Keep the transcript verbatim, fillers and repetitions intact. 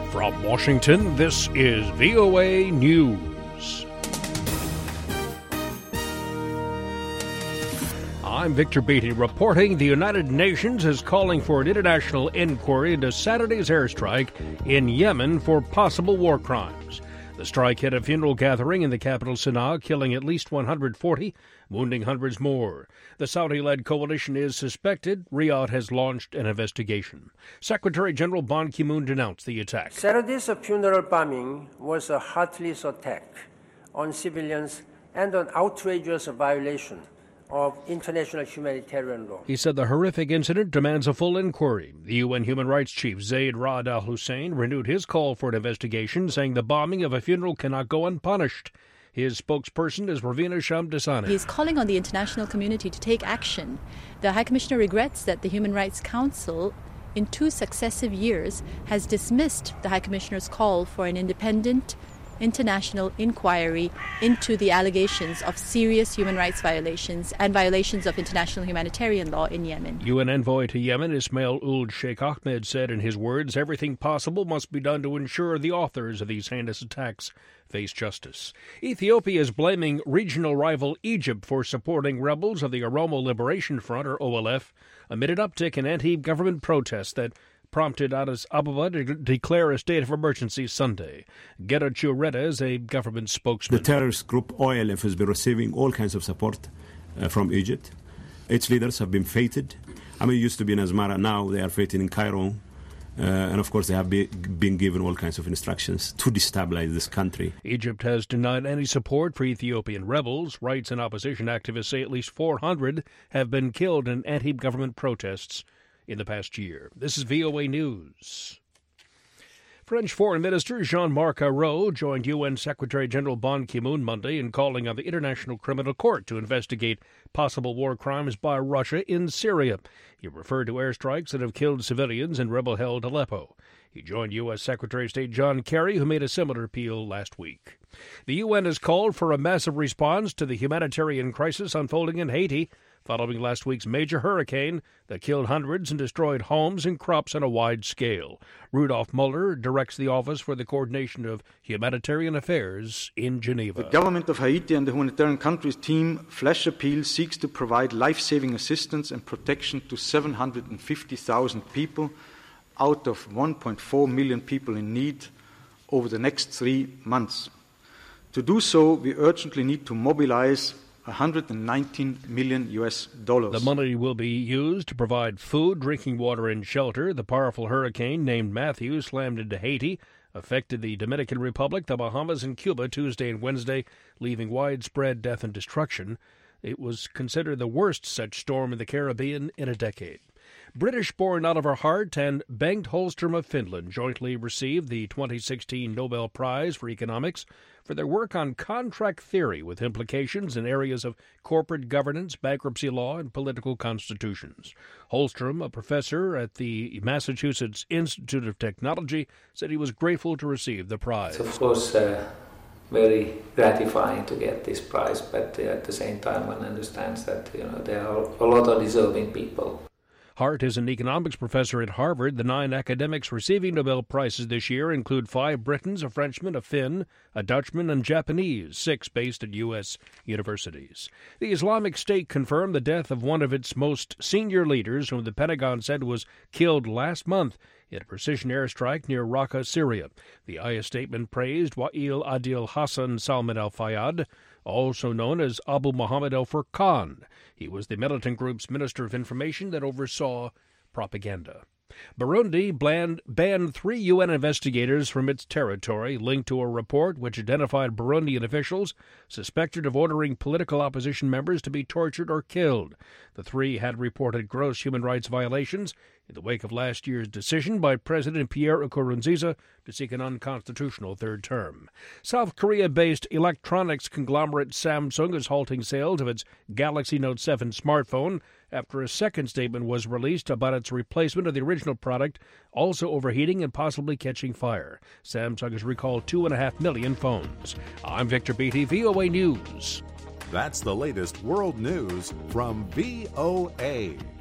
From Washington, this is V O A News. I'm Victor Beatty reporting the United Nations is calling for an international inquiry into Saturday's airstrike in Yemen for possible war crimes. The strike hit a funeral gathering in the capital Sana'a, killing at least one hundred forty, wounding hundreds more. The Saudi-led coalition is suspected. Riyadh has launched an investigation. Secretary General Ban Ki-moon denounced the attack. Saturday's funeral bombing was a heartless attack on civilians and an outrageous violation of international humanitarian law. He said the horrific incident demands a full inquiry. The U N Human Rights Chief Zaid Ra'ad Al Hussein renewed his call for an investigation, saying the bombing of a funeral cannot go unpunished. His spokesperson is Ravina Shamdasani. He is calling on the international community to take action. The High Commissioner regrets that the Human Rights Council, in two successive years, has dismissed the High Commissioner's call for an independent international inquiry into the allegations of serious human rights violations and violations of international humanitarian law in Yemen. U N envoy to Yemen Ismail Ould Sheikh Ahmed said in his words, everything possible must be done to ensure the authors of these heinous attacks face justice. Ethiopia is blaming regional rival Egypt for supporting rebels of the Oromo Liberation Front, or O L F, amid an uptick in anti-government protests that prompted Addis Ababa to declare a state of emergency Sunday. Getachew Reda is a government spokesman. The terrorist group O L F has been receiving all kinds of support uh, from Egypt. Its leaders have been feted. I mean, it used to be in Asmara, now they are feted in Cairo. Uh, and of course, they have be, been given all kinds of instructions to destabilize this country. Egypt has denied any support for Ethiopian rebels. Rights and opposition activists say at least four hundred have been killed in anti-government protests in the past year. This is V O A News. French Foreign Minister Jean-Marc Ayrault joined U N Secretary General Ban Ki-moon Monday in calling on the International Criminal Court to investigate possible war crimes by Russia in Syria. He referred to airstrikes that have killed civilians in rebel-held Aleppo. He joined U S Secretary of State John Kerry, who made a similar appeal last week. The U N has called for a massive response to the humanitarian crisis unfolding in Haiti, following last week's major hurricane that killed hundreds and destroyed homes and crops on a wide scale. Rudolf Muller directs the Office for the Coordination of Humanitarian Affairs in Geneva. The government of Haiti and the humanitarian countries team Flash Appeal seeks to provide life-saving assistance and protection to seven hundred fifty thousand people out of one point four million people in need over the next three months. To do so, we urgently need to mobilize one hundred nineteen million U S dollars. The money will be used to provide food, drinking water, and shelter. The powerful hurricane named Matthew slammed into Haiti, affected the Dominican Republic, the Bahamas, and Cuba Tuesday and Wednesday, leaving widespread death and destruction. It was considered the worst such storm in the Caribbean in a decade. British-born Oliver Hart and Bengt Holmström of Finland jointly received the twenty sixteen Nobel Prize for Economics for their work on contract theory with implications in areas of corporate governance, bankruptcy law, and political constitutions. Holmström, a professor at the Massachusetts Institute of Technology, said he was grateful to receive the prize. It's of course uh, very gratifying to get this prize, but uh, at the same time one understands that you know there are a lot of deserving people. Hart is an economics professor at Harvard. The nine academics receiving Nobel Prizes this year include five Britons, a Frenchman, a Finn, a Dutchman, and Japanese, six based at U S universities. The Islamic State confirmed the death of one of its most senior leaders, whom the Pentagon said was killed last month in a precision airstrike near Raqqa, Syria. The I S statement praised Wa'il Adil Hassan Salman al-Fayyad, also known as Abu Muhammad al-Furqan. He was the militant group's Minister of Information that oversaw propaganda. Burundi banned, banned three U N investigators from its territory, linked to a report which identified Burundian officials suspected of ordering political opposition members to be tortured or killed. The three had reported gross human rights violations in the wake of last year's decision by President Pierre Nkurunziza to seek an unconstitutional third term. South Korea-based electronics conglomerate Samsung is halting sales of its Galaxy Note seven smartphone after a second statement was released about its replacement of the original product also overheating and possibly catching fire. Samsung has recalled two and a half million phones. I'm Victor Beatty, V O A News. That's the latest world news from V O A.